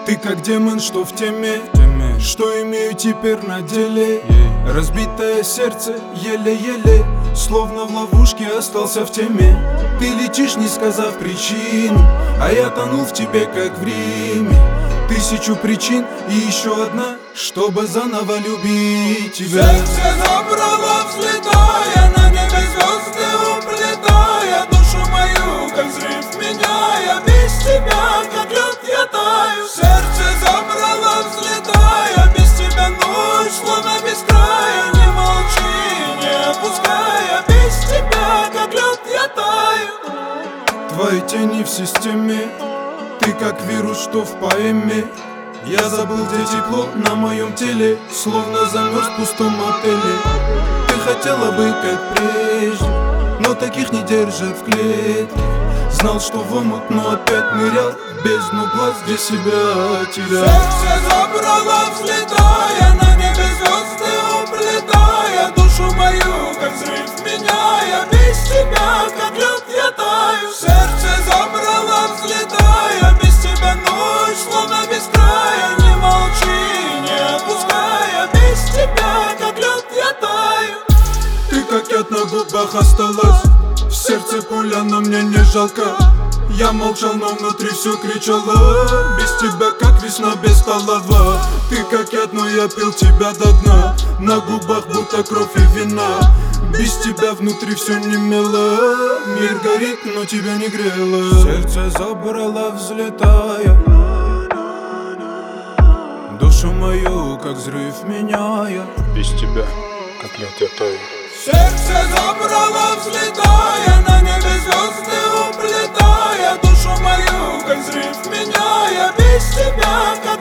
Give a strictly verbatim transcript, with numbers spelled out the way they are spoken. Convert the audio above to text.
Ты как демон, что в теме, что имею теперь на деле. Разбитое сердце, еле-еле, словно в ловушке остался в теме. Ты летишь, не сказав причину, а я тонул в тебе, как в Риме. Тысячу причин и еще одна, чтобы заново любить тебя. Сердце забрало, взлетая, на небе звезды уплетая душу мою, как взрыв меняя. Без тебя, как лед, я таю. Сердце забрало, взлетая, без тебя ночь, словно без края. Не молчи, не опуская, без тебя, как лед, я таю. Твои тени в системе, ты как вирус, что в поэме. Я забыл, где тепло на моем теле, словно замерз в пустом отеле. Ты хотела бы, как прежде, но таких не держат в клетке. Знал, что в омут, но опять нырял в бездну глаз, где себя терял. Сердце забрало, взлетая, на небе звезды уплетая душу мою, как взрыв меняя. Без тебя, как лед, я таю. Сердце забрало, взлетая, без тебя ночь, словно без края. Не молчи, не опуская, без тебя, как лед, я таю. Ты как яд на губах осталась, в сердце пуля, но мне не жалко. Я молчал, но внутри все кричало. Без тебя, как весна без столова. Ты как яд, но я пил тебя до дна. На губах будто кровь и вина. Без тебя внутри все немело. Мир горит, но тебя не грело. Сердце забрало, взлетая душу мою, как взрыв меняя. Без тебя, как лед, я таю. Сердце забрало, взлетая, на небе звезды уплетая душу мою, как взрыв меняя. Без тебя, как